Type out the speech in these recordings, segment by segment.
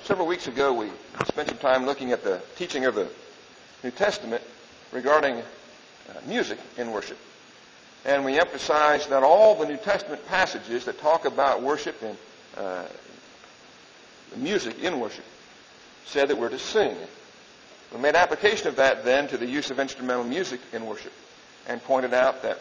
Several weeks ago, we spent some time looking at the teaching of the New Testament regarding music in worship. And we emphasized that all the New Testament passages that talk about worship and music in worship said that we're to sing. We made application of that then to the use of instrumental music in worship and pointed out that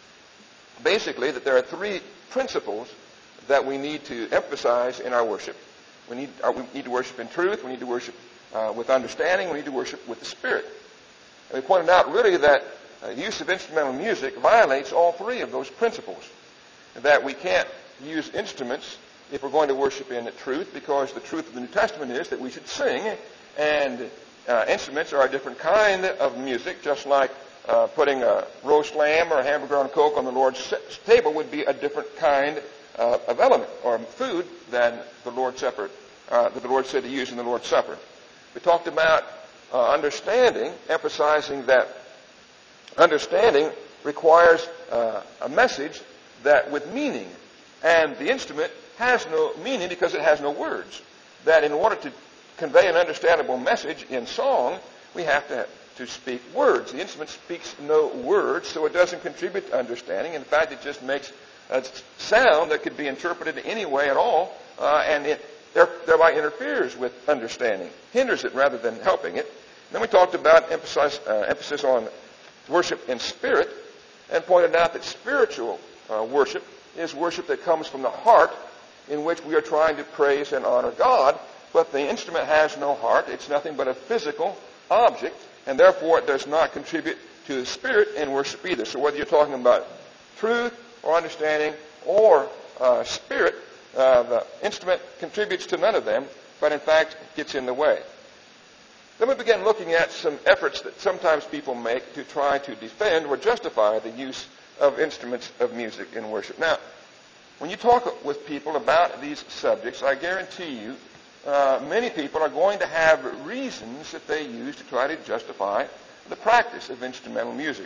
basically that there are three principles that we need to emphasize in our worship. We need to worship in truth. We need to worship with understanding. We need to worship with the Spirit. And we pointed out really that the use of instrumental music violates all three of those principles. That we can't use instruments if we're going to worship in truth, because the truth of the New Testament is that we should sing, and instruments are a different kind of music, just like putting a roast lamb or a hamburger on Coke on the Lord's table would be a different kind of element or food than the Lord's Supper, that the Lord said to use in the Lord's Supper. We talked about understanding, emphasizing that understanding requires a message that with meaning, and the instrument has no meaning because it has no words. That in order to convey an understandable message in song, we have to speak words. The instrument speaks no words, so it doesn't contribute to understanding. In fact, it just makes a sound that could be interpreted any way at all, and it thereby interferes with understanding, hinders it rather than helping it. Then we talked about emphasis on worship in spirit, and pointed out that spiritual worship is worship that comes from the heart, in which we are trying to praise and honor God, but the instrument has no heart. It's nothing but a physical object, and therefore it does not contribute to the spirit in worship either. So whether you're talking about truth or understanding or spirit, the instrument contributes to none of them, but in fact gets in the way. Then we began looking at some efforts that sometimes people make to try to defend or justify the use of instruments of music in worship. Now, when you talk with people about these subjects, I guarantee you many people are going to have reasons that they use to try to justify the practice of instrumental music.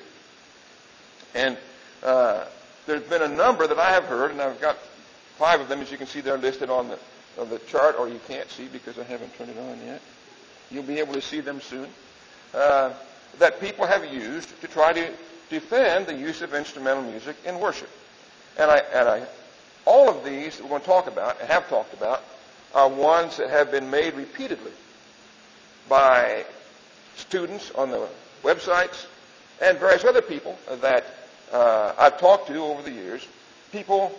And there's been a number that I have heard, and I've got 5 of them, as you can see, they're listed on the chart, or you can't see because I haven't turned it on yet. You'll be able to see them soon. That people have used to try to defend the use of instrumental music in worship. And all of these that we're going to talk about and have talked about are ones that have been made repeatedly by students on the websites and various other people that I've talked to over the years. People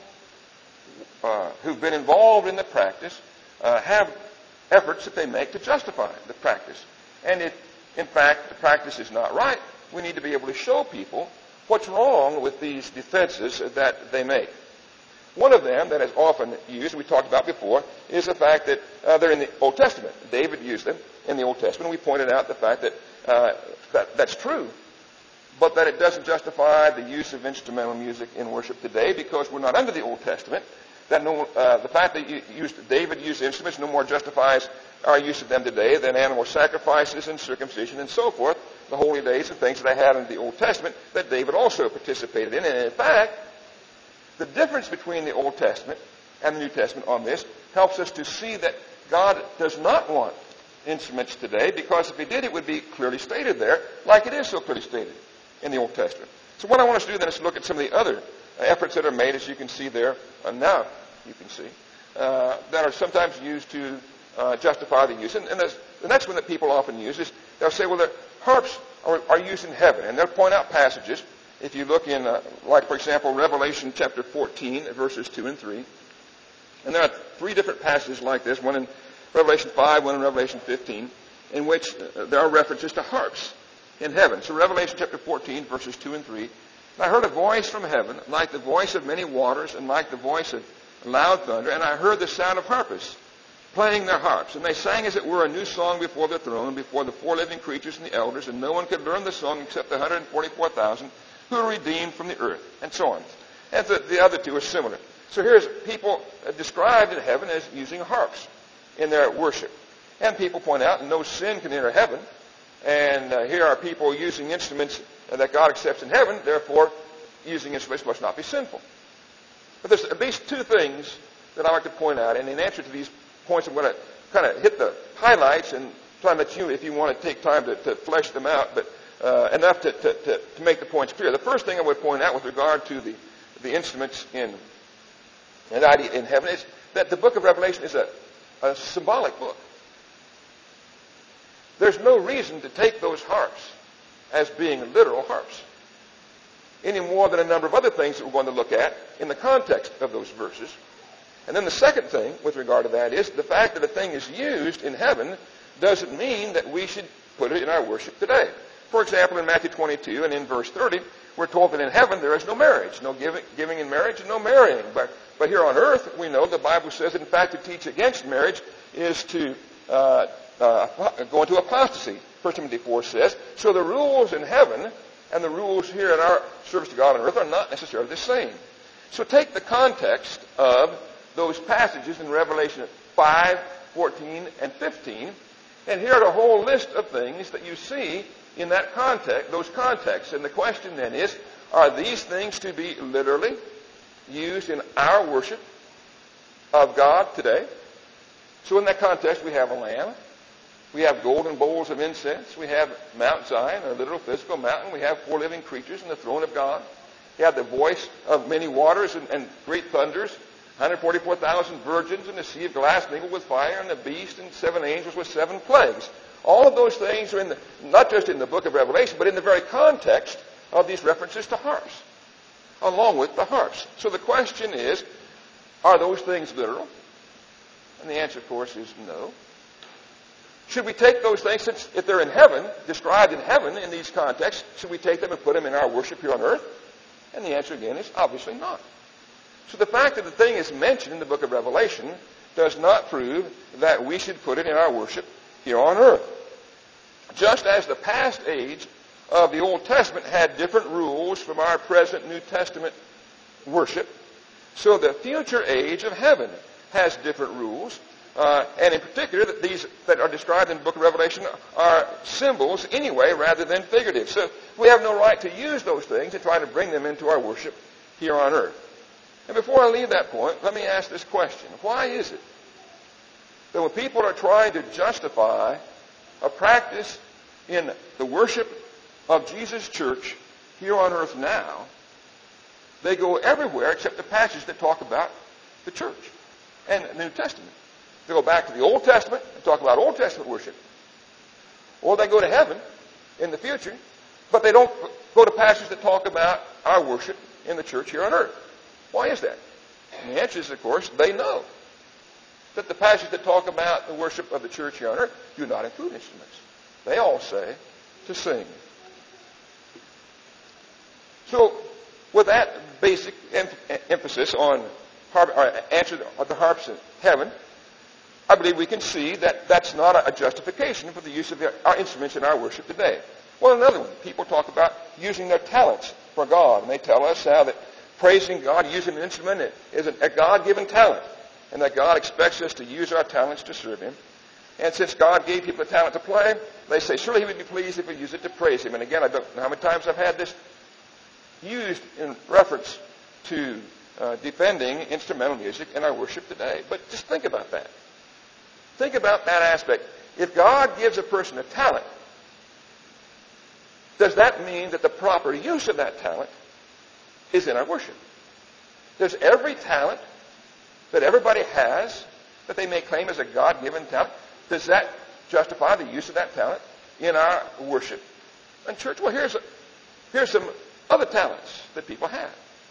who've been involved in the practice have efforts that they make to justify the practice. And if, in fact, the practice is not right, we need to be able to show people what's wrong with these defenses that they make. One of them that is often used, we talked about before, is the fact that they're in the Old Testament. David used them in the Old Testament. We pointed out the fact that that's true, but that it doesn't justify the use of instrumental music in worship today because we're not under the Old Testament. That the fact that David used instruments no more justifies our use of them today than animal sacrifices and circumcision and so forth, the holy days and things that I had in the Old Testament that David also participated in. And in fact, the difference between the Old Testament and the New Testament on this helps us to see that God does not want instruments today, because if he did, it would be clearly stated there, like it is so clearly stated in the Old Testament. So what I want us to do then is look at some of the other efforts that are made, as you can see there, now you can see, that are sometimes used to justify the use. And the next one that people often use is they'll say, well, the harps are used in heaven. And they'll point out passages. If you look in, like, for example, Revelation chapter 14, verses 2 and 3. And there are 3 different passages like this, one in Revelation 5, one in Revelation 15, in which there are references to harps in heaven. So Revelation chapter 14, verses 2 and 3. And I heard a voice from heaven, like the voice of many waters, and like the voice of loud thunder. And I heard the sound of harpists playing their harps. And they sang, as it were, a new song before the throne, before the 4 living creatures and the elders. And no one could learn the song except the 144,000 who are redeemed from the earth, and so on. And the other 2 are similar. So here's people described in heaven as using harps in their worship. And people point out, no sin can enter heaven. And here are people using instruments that God accepts in heaven, therefore using instruments must not be sinful. But there's at least 2 things that I like to point out, and in answer to these points, I'm going to kind of hit the highlights and try and let you, if you want to take time to flesh them out, but enough to make the points clear. The first thing I would point out with regard to the instruments in heaven is that the book of Revelation is a symbolic book. There's no reason to take those harps as being literal harps, any more than a number of other things that we're going to look at in the context of those verses. And then the second thing with regard to that is the fact that a thing is used in heaven doesn't mean that we should put it in our worship today. For example, in Matthew 22 and in verse 30, we're told that in heaven there is no marriage, no giving in marriage, and no marrying. But here on earth, we know the Bible says that, in fact, to teach against marriage is to go into apostasy. 1 Timothy 4 says. So the rules in heaven and the rules here in our service to God on earth are not necessarily the same. So take the context of those passages in Revelation 5, 14, and 15, and here are a whole list of things that you see in that context, those contexts. And the question then is, are these things to be literally used in our worship of God today? So in that context, we have a lamb. We have golden bowls of incense. We have Mount Zion, our literal physical mountain. We have 4 living creatures and the throne of God. We have the voice of many waters and great thunders, 144,000 virgins and the sea of glass mingled with fire, and the beast and 7 angels with 7 plagues. All of those things are not just in the book of Revelation, but in the very context of these references to harps, along with the harps. So the question is, are those things literal? And the answer, of course, is no. Should we take those things, since if they're in heaven, described in heaven in these contexts, should we take them and put them in our worship here on earth? And the answer, again, is obviously not. So the fact that the thing is mentioned in the book of Revelation does not prove that we should put it in our worship here on earth. Just as the past age of the Old Testament had different rules from our present New Testament worship, so the future age of heaven has different rules. And in particular, that these that are described in the book of Revelation are symbols anyway rather than figurative. So we have no right to use those things and try to bring them into our worship here on earth. And before I leave that point, let me ask this question. Why is it that when people are trying to justify a practice in the worship of Jesus' church here on earth now, they go everywhere except the passages that talk about the church and the New Testament? They go back to the Old Testament and talk about Old Testament worship. Or they go to heaven in the future, but they don't go to passages that talk about our worship in the church here on earth. Why is that? And the answer is, of course, they know that the passages that talk about the worship of the church here on earth do not include instruments. They all say to sing. So, with that basic emphasis on answer of the harps in heaven, I believe we can see that that's not a justification for the use of our instruments in our worship today. Well, another one. People talk about using their talents for God. And they tell us how that praising God, using an instrument, is a God-given talent. And that God expects us to use our talents to serve Him. And since God gave people a talent to play, they say, surely He would be pleased if we use it to praise Him. And again, I don't know how many times I've had this used in reference to defending instrumental music in our worship today. But just think about that. Think about that aspect. If God gives a person a talent, does that mean that the proper use of that talent is in our worship? Does every talent that everybody has, that they may claim as a God-given talent, does that justify the use of that talent in our worship and church? Well, here's some other talents that people have.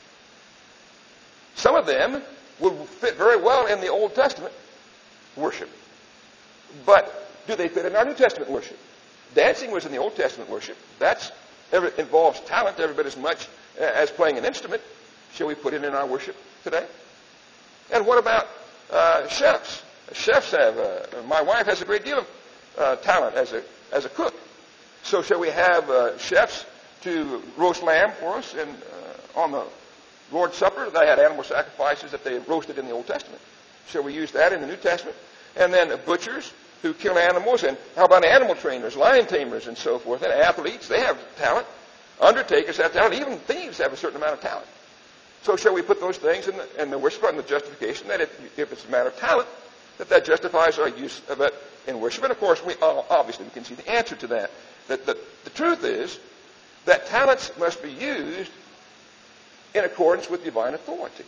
Some of them will fit very well in the Old Testament worship. But do they fit in our New Testament worship? Dancing was in the Old Testament worship. That involves talent every bit as much as playing an instrument. Shall we put it in our worship today? And what about chefs? Chefs have, my wife has a great deal of talent as a cook. So shall we have chefs to roast lamb for us? And on the Lord's Supper, they had animal sacrifices that they roasted in the Old Testament. Shall we use that in the New Testament? And then butchers who kill animals, and how about animal trainers, lion tamers, and so forth, and athletes, they have talent. Undertakers have talent. Even thieves have a certain amount of talent. So shall we put those things in the worship and the justification that if it's a matter of talent, that justifies our use of it in worship. And of course, obviously we can see the answer to that. That the truth is that talents must be used in accordance with divine authority.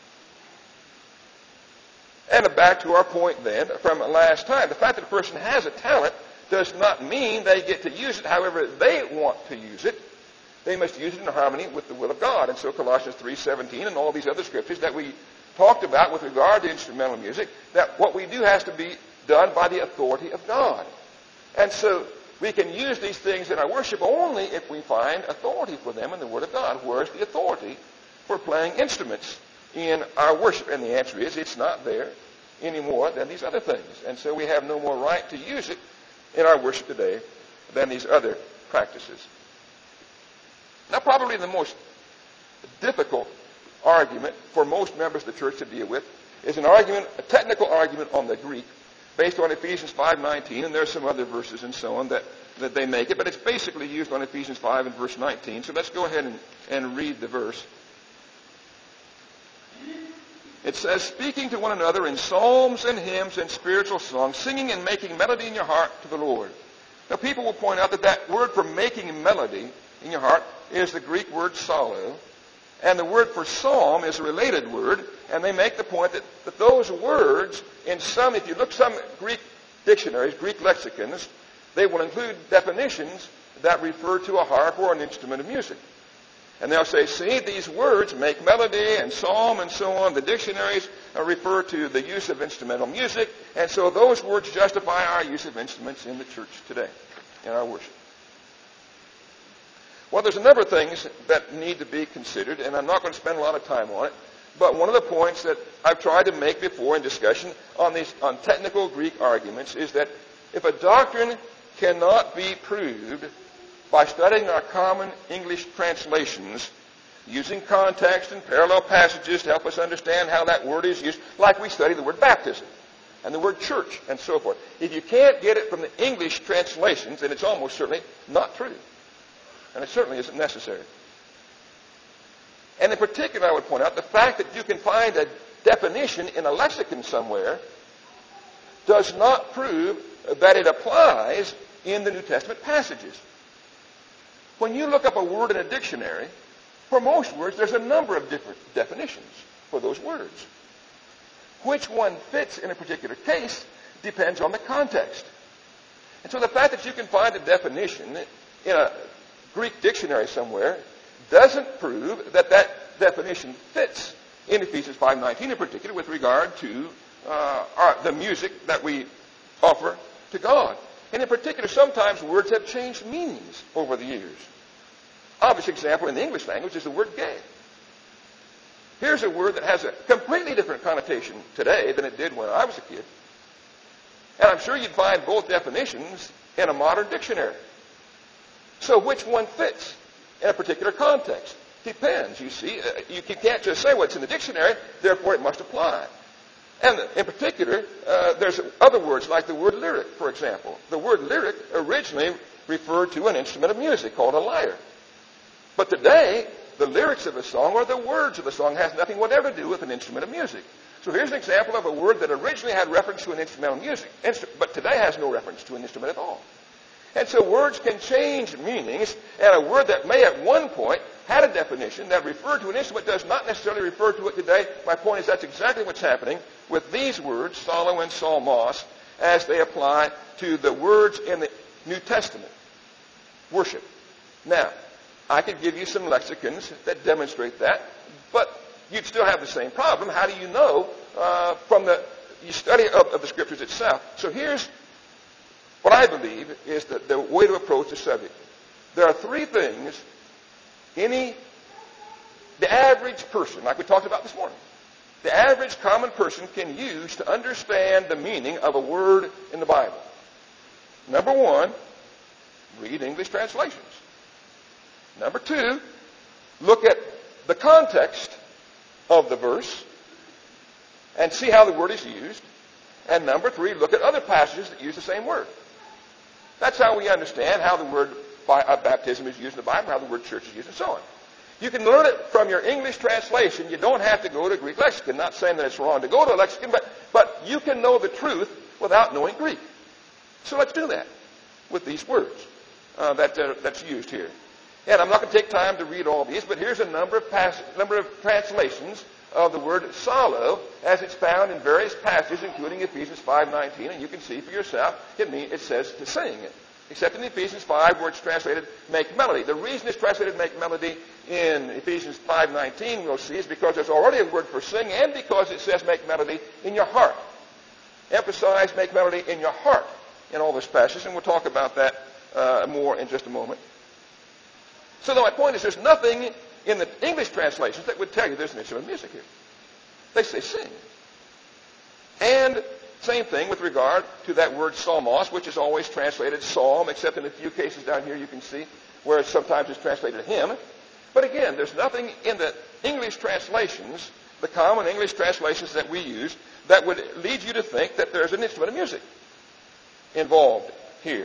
And back to our point then from last time, the fact that a person has a talent does not mean they get to use it however they want to use it. They must use it in harmony with the will of God. And so Colossians 3:17 and all these other scriptures that we talked about with regard to instrumental music, that what we do has to be done by the authority of God. And so we can use these things in our worship only if we find authority for them in the Word of God. Where's the authority for playing instruments in our worship? And the answer is it's not there any more than these other things. And so we have no more right to use it in our worship today than these other practices. Now, probably the most difficult argument for most members of the church to deal with is a technical argument on the Greek based on Ephesians 5:19, and there are some other verses and so on that they make it, but it's basically used on Ephesians 5 and verse 19. So let's go ahead and read the verse. It says, speaking to one another in psalms and hymns and spiritual songs, singing and making melody in your heart to the Lord. Now, people will point out that word for making melody in your heart is the Greek word psallo, and the word for psalm is a related word, and they make the point that those words, if you look some Greek dictionaries, Greek lexicons, they will include definitions that refer to a harp or an instrument of music. And they'll say, see, these words, make melody and psalm and so on, the dictionaries refer to the use of instrumental music, and so those words justify our use of instruments in the church today, in our worship. Well, there's a number of things that need to be considered, and I'm not going to spend a lot of time on it, but one of the points that I've tried to make before in discussion on technical Greek arguments is that if a doctrine cannot be proved by studying our common English translations, using context and parallel passages to help us understand how that word is used, like we study the word baptism and the word church and so forth. If you can't get it from the English translations, then it's almost certainly not true. And it certainly isn't necessary. And in particular, I would point out the fact that you can find a definition in a lexicon somewhere does not prove that it applies in the New Testament passages. When you look up a word in a dictionary, for most words, there's a number of different definitions for those words. Which one fits in a particular case depends on the context. And so the fact that you can find a definition in a Greek dictionary somewhere doesn't prove that definition fits in Ephesians 5:19 in particular with regard to the music that we offer to God. And in particular, sometimes words have changed meanings over the years. Obvious example in the English language is the word gay. Here's a word that has a completely different connotation today than it did when I was a kid. And I'm sure you'd find both definitions in a modern dictionary. So which one fits in a particular context? Depends, you see. You can't just say what's in the dictionary, therefore it must apply. And in particular, there's other words like the word lyric, for example. The word lyric originally referred to an instrument of music called a lyre. But today, the lyrics of a song or the words of a song has nothing whatever to do with an instrument of music. So here's an example of a word that originally had reference to an instrumental music, but today has no reference to an instrument at all. And so words can change meanings, and a word that may at one point had a definition that referred to an instrument does not necessarily refer to it today. My point is that's exactly what's happening with these words, psallo and psalmos, as they apply to the words in the New Testament. Worship. Now, I could give you some lexicons that demonstrate that, but you'd still have the same problem. How do you know from the study of the Scriptures itself? So here's what I believe is the way to approach the subject. There are three things the average person, like we talked about this morning, the average common person can use to understand the meaning of a word in the Bible. Number one, read English translations. Number two, look at the context of the verse and see how the word is used. And number three, look at other passages that use the same word. That's how we understand how the word baptism is used in the Bible, how the word church is used, and so on. You can learn it from your English translation. You don't have to go to Greek lexicon. Not saying that it's wrong to go to a lexicon, but you can know the truth without knowing Greek. So let's do that with these words that's used here. And I'm not going to take time to read all these, but here's a number of translations of the word solo as it's found in various passages, including Ephesians 5:19, and you can see for yourself it says to sing. Except in Ephesians 5 where it's translated make melody. The reason it's translated make melody in Ephesians 5:19 we'll see is because there's already a word for sing and because it says make melody in your heart. Emphasize make melody in your heart in all this passage, and we'll talk about that more in just a moment. So my point is there's nothing in the English translations that would tell you there's an instrument of music here. They say sing. And same thing with regard to that word psalmos, which is always translated psalm, except in a few cases down here you can see where sometimes it's translated hymn. But again, there's nothing in the English translations, the common English translations that we use, that would lead you to think that there's an instrument of music involved here.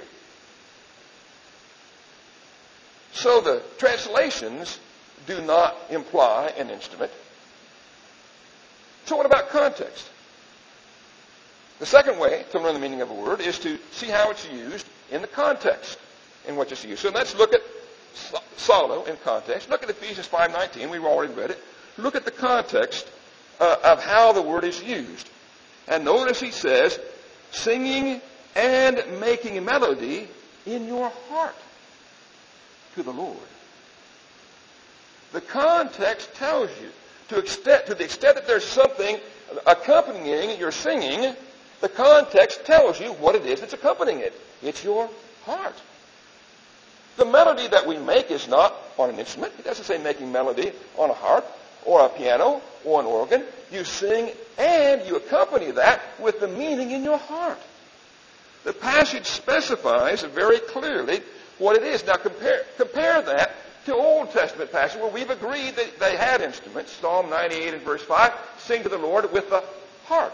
So the translations do not imply an instrument. So what about context? The second way to learn the meaning of a word is to see how it's used in the context in which it's used. So let's look at solo in context. Look at Ephesians 5:19. We've already read it. Look at the context of how the word is used. And notice he says, singing and making melody in your heart to the Lord. The context tells you, to the extent that there's something accompanying your singing, the context tells you what it is that's accompanying it. It's your heart. The melody that we make is not on an instrument. It doesn't say making melody on a harp or a piano or an organ. You sing and you accompany that with the meaning in your heart. The passage specifies very clearly what it is. Now compare that to Old Testament passage where we've agreed that they had instruments. Psalm 98 and verse 5, sing to the Lord with the harp.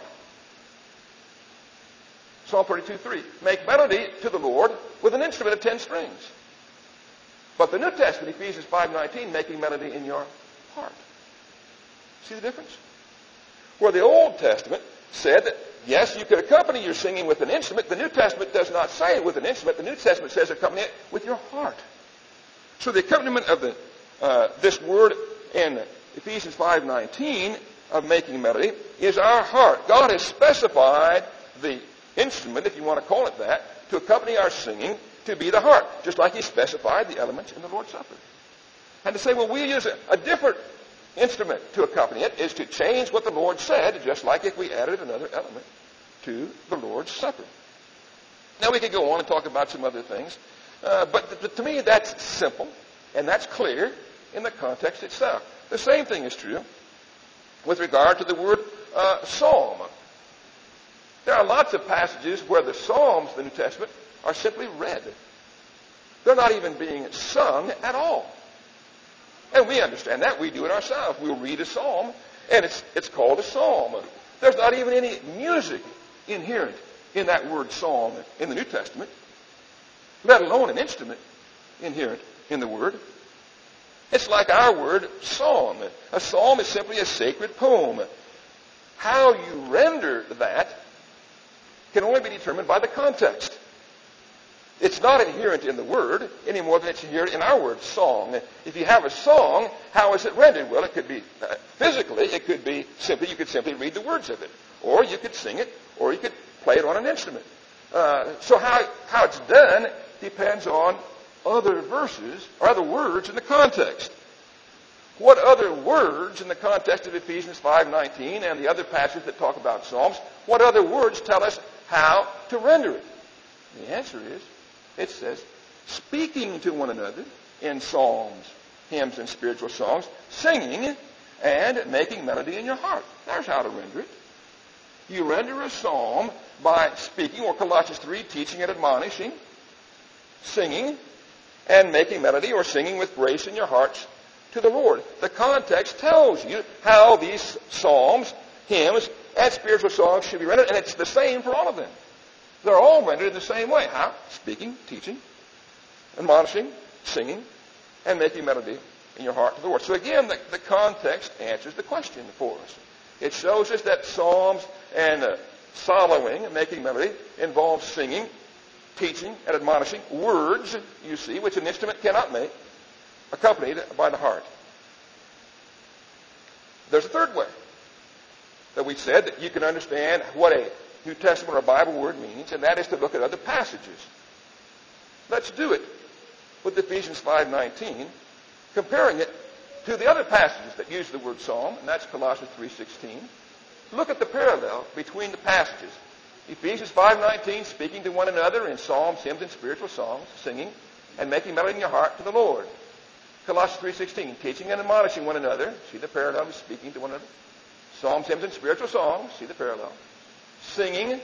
Psalm 32:3, make melody to the Lord with an instrument of 10 strings. But the New Testament, Ephesians 5:19, making melody in your heart. See the difference? Where the Old Testament said that, yes, you could accompany your singing with an instrument, the New Testament does not say with an instrument. The New Testament says accompany it with your heart. So the accompaniment of this word in Ephesians 5:19 of making melody is our heart. God has specified the instrument, if you want to call it that, to accompany our singing to be the heart, just like he specified the elements in the Lord's Supper. And to say, well, we use a different instrument to accompany it is to change what the Lord said, just like if we added another element to the Lord's Supper. Now we could go on and talk about some other things, but to me that's simple and that's clear in the context itself. The same thing is true with regard to the word psalm. There are lots of passages where the Psalms of the New Testament are simply read. They're not even being sung at all. And we understand that. We do it ourselves. We'll read a psalm, and it's called a psalm. There's not even any music inherent in that word psalm in the New Testament, let alone an instrument inherent in the word. It's like our word psalm. A psalm is simply a sacred poem. How you render that can only be determined by the context. It's not inherent in the word any more than it's inherent in our word song. If you have a song, how is it rendered? Well, it could be physically, it could be simply, you could simply read the words of it. Or you could sing it, or you could play it on an instrument. So how it's done depends on other verses or other words in the context. What other words in the context of Ephesians 5:19 and the other passages that talk about psalms, what other words tell us how to render it? The answer is, it says, speaking to one another in psalms, hymns, and spiritual songs, singing and making melody in your heart. There's how to render it. You render a psalm by speaking, or Colossians 3, teaching and admonishing, singing and making melody or singing with grace in your hearts to the Lord. The context tells you how these psalms, hymns, and spiritual songs should be rendered, and it's the same for all of them. They're all rendered in the same way. How? Speaking, teaching, admonishing, singing, and making melody in your heart to the Lord. So again, the context answers the question for us. It shows us that psalms and soloing, making melody, involves singing, teaching, and admonishing words, you see, which an instrument cannot make, accompanied by the heart. There's a third way that we said that you can understand what a New Testament or Bible word means, and that is to look at other passages. Let's do it with Ephesians 5:19, comparing it to the other passages that use the word psalm, and that's Colossians 3:16. Look at the parallel between the passages. Ephesians 5:19, speaking to one another in psalms, hymns, and spiritual songs, singing and making melody in your heart to the Lord. Colossians 3:16, teaching and admonishing one another. See the parallel of speaking to one another. Psalms, hymns, and spiritual songs. See the parallel. Singing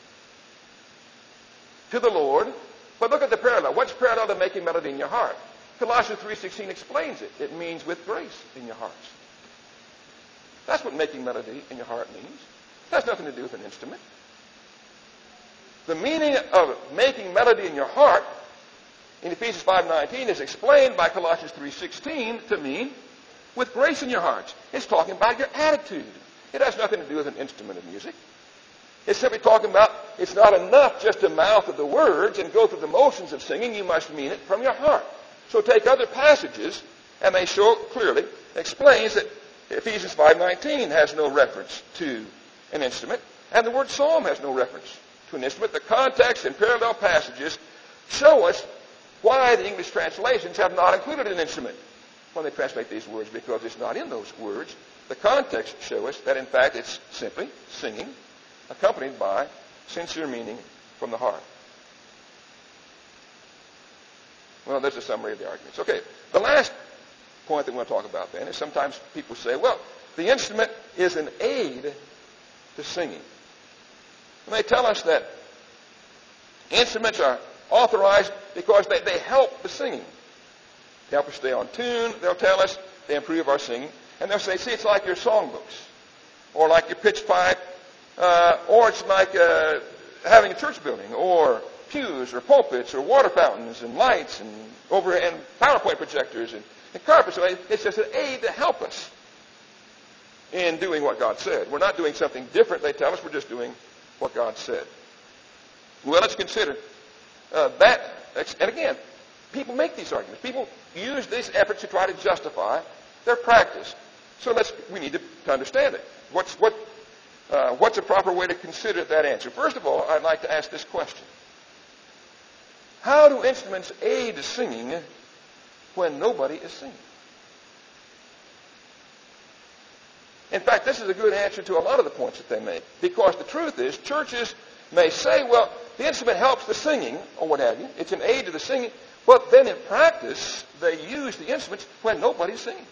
to the Lord. But look at the parallel. What's parallel to making melody in your heart? Colossians 3:16 explains it. It means with grace in your hearts. That's what making melody in your heart means. It has nothing to do with an instrument. The meaning of making melody in your heart in Ephesians 5:19 is explained by Colossians 3:16 to mean with grace in your hearts. It's talking about your attitude. It has nothing to do with an instrument of music. It's simply talking about it's not enough just to mouth the words and go through the motions of singing. You must mean it from your heart. So take other passages, and they show clearly, explains that Ephesians 5:19 has no reference to an instrument, and the word psalm has no reference to an instrument. The context and parallel passages show us why the English translations have not included an instrument when they translate these words, because it's not in those words. The context shows us that, in fact, it's simply singing accompanied by sincere meaning from the heart. Well, there's a summary of the arguments. Okay, the last point that we want to talk about then is sometimes people say, well, the instrument is an aid to singing. And they tell us that instruments are authorized because they help the singing. They help us stay on tune. They'll tell us they improve our singing. And they'll say, see, it's like your songbooks, or like your pitch pipe, or it's like having a church building, or pews, or pulpits, or water fountains, and lights, and PowerPoint projectors, and carpets. So it's just an aid to help us in doing what God said. We're not doing something different, they tell us. We're just doing what God said. Well, let's consider that. And again, people make these arguments. People use these efforts to try to justify their practice. So we need to understand it. What's a proper way to consider that answer? First of all, I'd like to ask this question. How do instruments aid singing when nobody is singing? In fact, this is a good answer to a lot of the points that they make. Because the truth is, churches may say, well, the instrument helps the singing, or what have you. It's an aid to the singing. But then in practice, they use the instruments when nobody's singing.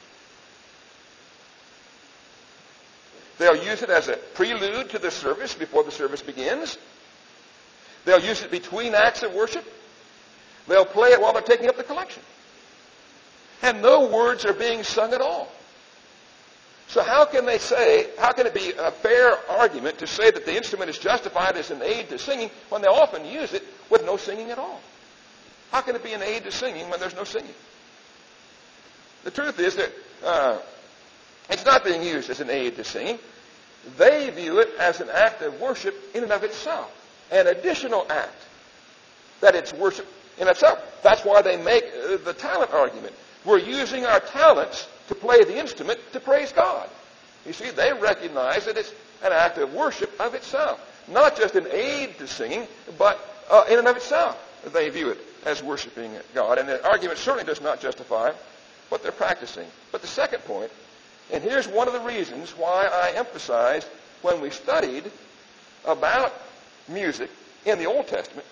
They'll use it as a prelude to the service before the service begins. They'll use it between acts of worship. They'll play it while they're taking up the collection. And no words are being sung at all. So how can it be a fair argument to say that the instrument is justified as an aid to singing when they often use it with no singing at all? How can it be an aid to singing when there's no singing? The truth is that it's not being used as an aid to singing. They view it as an act of worship in and of itself, an additional act that it's worship in itself. That's why they make the talent argument. We're using our talents to play the instrument to praise God. You see, they recognize that it's an act of worship of itself, not just an aid to singing, but in and of itself. They view it as worshiping God. And the argument certainly does not justify what they're practicing. But the second point, and here's one of the reasons why I emphasized when we studied about music in the Old Testament,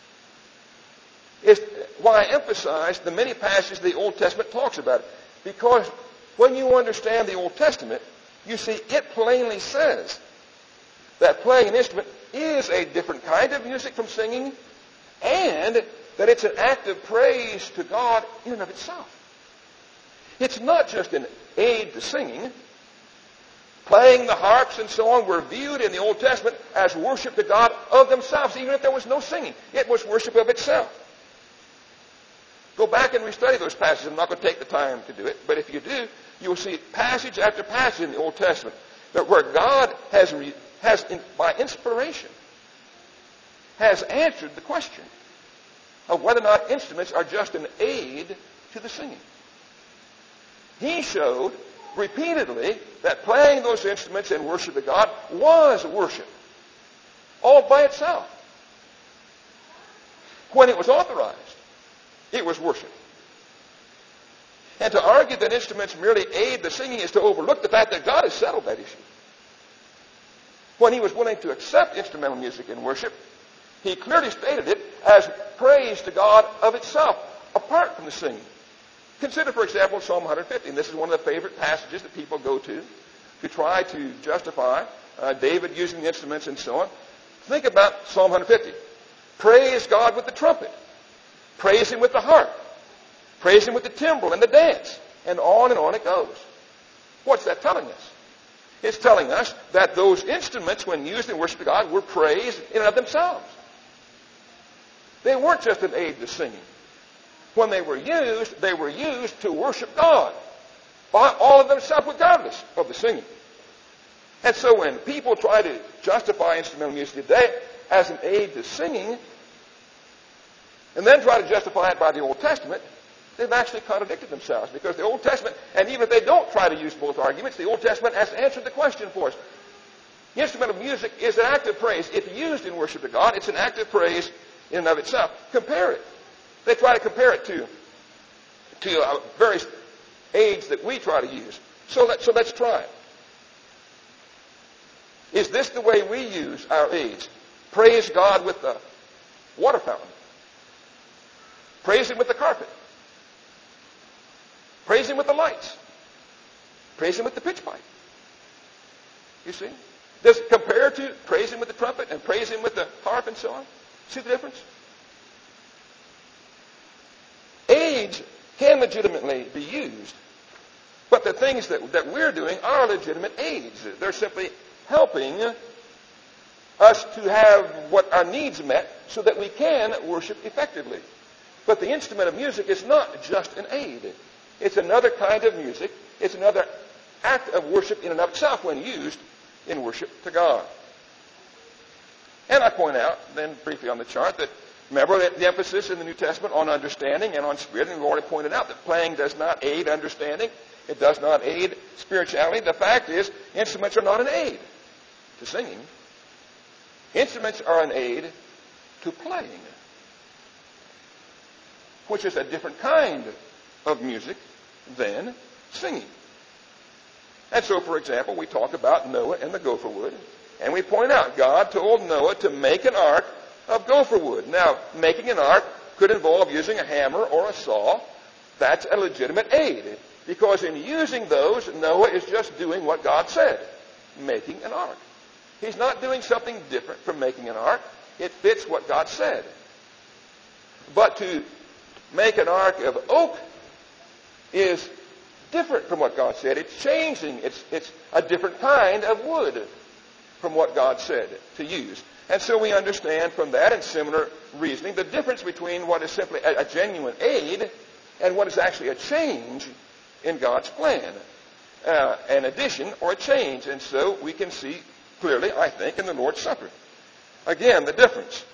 is why I emphasized the many passages the Old Testament talks about it. Because when you understand the Old Testament, you see it plainly says that playing an instrument is a different kind of music from singing, and that it's an act of praise to God in and of itself. It's not just an aid to singing. Playing the harps and so on were viewed in the Old Testament as worship to God of themselves, even if there was no singing. It was worship of itself. Go back and restudy those passages. I'm not going to take the time to do it, but if you do, you will see passage after passage in the Old Testament that where God by inspiration, has answered the question of whether or not instruments are just an aid to the singing. He showed repeatedly that playing those instruments in worship to God was worship, all by itself. When it was authorized, it was worship. And to argue that instruments merely aid the singing is to overlook the fact that God has settled that issue. When he was willing to accept instrumental music in worship, he clearly stated it as praise to God of itself, apart from the singing. Consider, for example, Psalm 150. And this is one of the favorite passages that people go to try to justify David using the instruments and so on. Think about Psalm 150. Praise God with the trumpet. Praise him with the harp. Praise him with the timbrel and the dance. And on it goes. What's that telling us? It's telling us that those instruments, when used in worship to God, were praised in and of themselves. They weren't just an aid to singing. When they were used to worship God by all of themselves, regardless of the singing. And so when people try to justify instrumental music today as an aid to singing, and then try to justify it by the Old Testament, they've actually contradicted themselves. Because the Old Testament, and even if they don't try to use both arguments, the Old Testament has answered the question for us. Instrumental music is an act of praise. If used in worship to God, it's an act of praise in and of itself. Compare it. They try to compare it to various aids that we try to use. So let's try it. Is this the way we use our aids? Praise God with the water fountain. Praise him with the carpet. Praise him with the lights. Praise him with the pitch pipe. You see? Does it compare to praise him with the trumpet and praise him with the harp and so on? See the difference? Aids can legitimately be used, but the things that we're doing are legitimate aids. They're simply helping us to have what our needs met so that we can worship effectively. But the instrument of music is not just an aid. It's another kind of music. It's another act of worship in and of itself when used in worship to God. And I point out, then briefly on the chart, that remember the emphasis in the New Testament on understanding and on spirit, and we've already pointed out that playing does not aid understanding. It does not aid spirituality. The fact is, instruments are not an aid to singing. Instruments are an aid to playing, which is a different kind of music than singing. And so, for example, we talk about Noah and the gopher wood, and we point out God told Noah to make an ark of gopher wood. Now, making an ark could involve using a hammer or a saw. That's a legitimate aid, because in using those, Noah is just doing what God said, making an ark. He's not doing something different from making an ark. It fits what God said. But to make an ark of oak is different from what God said. It's changing. It's a different kind of wood from what God said to use. And so we understand from that and similar reasoning the difference between what is simply a genuine aid and what is actually a change in God's plan. An addition or a change. And so we can see clearly, I think, in the Lord's Supper. Again, the difference.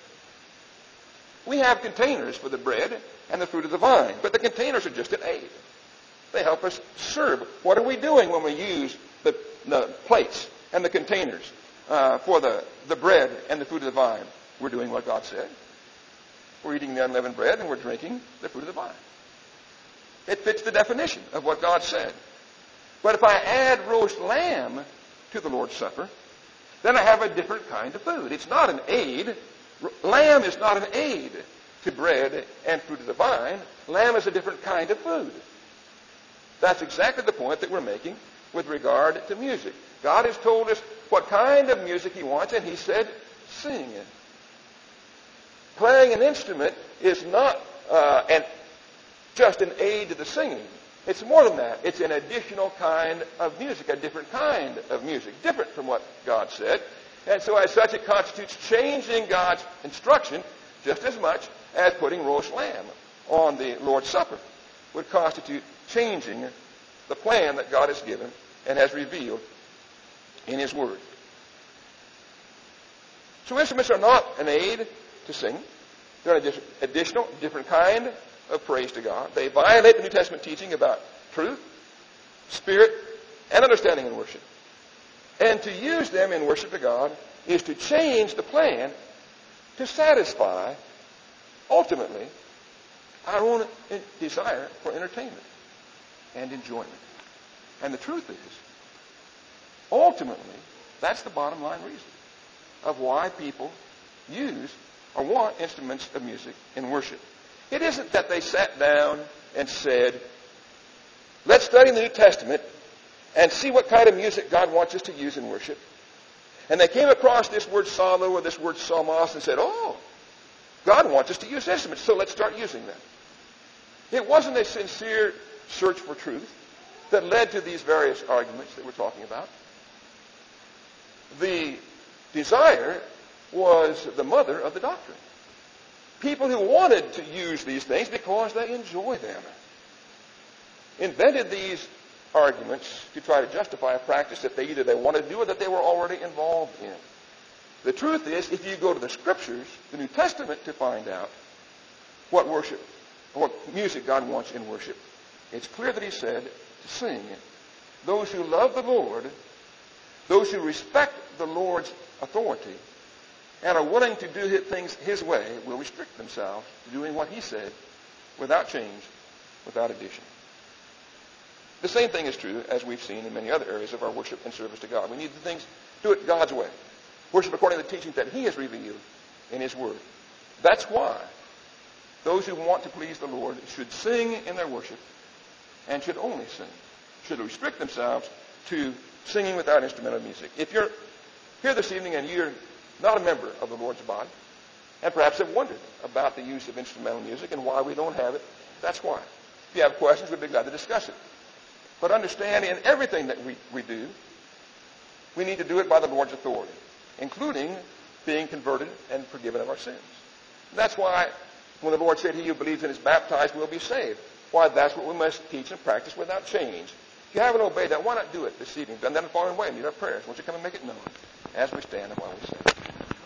We have containers for the bread and the fruit of the vine, but the containers are just an aid. They help us serve. What are we doing when we use the plates and the containers for the bread and the fruit of the vine? We're doing what God said. We're eating the unleavened bread and we're drinking the fruit of the vine. It fits the definition of what God said. But if I add roast lamb to the Lord's Supper, then I have a different kind of food. It's not an aid. Lamb is not an aid to bread and fruit of the vine. Lamb is a different kind of food. That's exactly the point that we're making with regard to music. God has told us what kind of music he wants, and he said, sing. Playing an instrument is not just an aid to the singing. It's more than that. It's an additional kind of music, a different kind of music, different from what God said. And so as such, it constitutes changing God's instruction just as much as putting roast lamb on the Lord's Supper would constitute changing the plan that God has given and has revealed in His Word. So instruments are not an aid to sing. They're an additional, different kind of praise to God. They violate the New Testament teaching about truth, spirit, and understanding in worship. And to use them in worship to God is to change the plan to satisfy, ultimately, our own desire for entertainment and enjoyment. And the truth is, ultimately, that's the bottom line reason of why people use or want instruments of music in worship. It isn't that they sat down and said, let's study the New Testament and see what kind of music God wants us to use in worship. And they came across this word solo or this word psalmos and said, oh, God wants us to use instruments, so let's start using them. It wasn't a sincere search for truth that led to these various arguments that we're talking about. The desire was the mother of the doctrine. People who wanted to use these things because they enjoy them invented these arguments to try to justify a practice that they wanted to do or that they were already involved in. The truth is, if you go to the Scriptures, the New Testament, to find out what worship, what music God wants in worship, it's clear that He said to sing. Those who love the Lord, those who respect the Lord's authority, and are willing to do things His way, will restrict themselves to doing what He said without change, without addition. The same thing is true, as we've seen in many other areas of our worship and service to God. We need the things, do it God's way. Worship according to the teachings that He has revealed in His Word. That's why those who want to please the Lord should sing in their worship and should only sing, should restrict themselves to singing without instrumental music. If you're here this evening and you're not a member of the Lord's body, and perhaps have wondered about the use of instrumental music and why we don't have it, that's why. If you have questions, we'd be glad to discuss it. But understand, in everything that we do, we need to do it by the Lord's authority, including being converted and forgiven of our sins. And that's why when the Lord said, he who believes and is baptized will be saved, why that's what we must teach and practice without change. If you haven't obeyed that, why not do it this evening? Done that in the following way. Need our prayers. Won't you come and make it known as we stand and while we sing?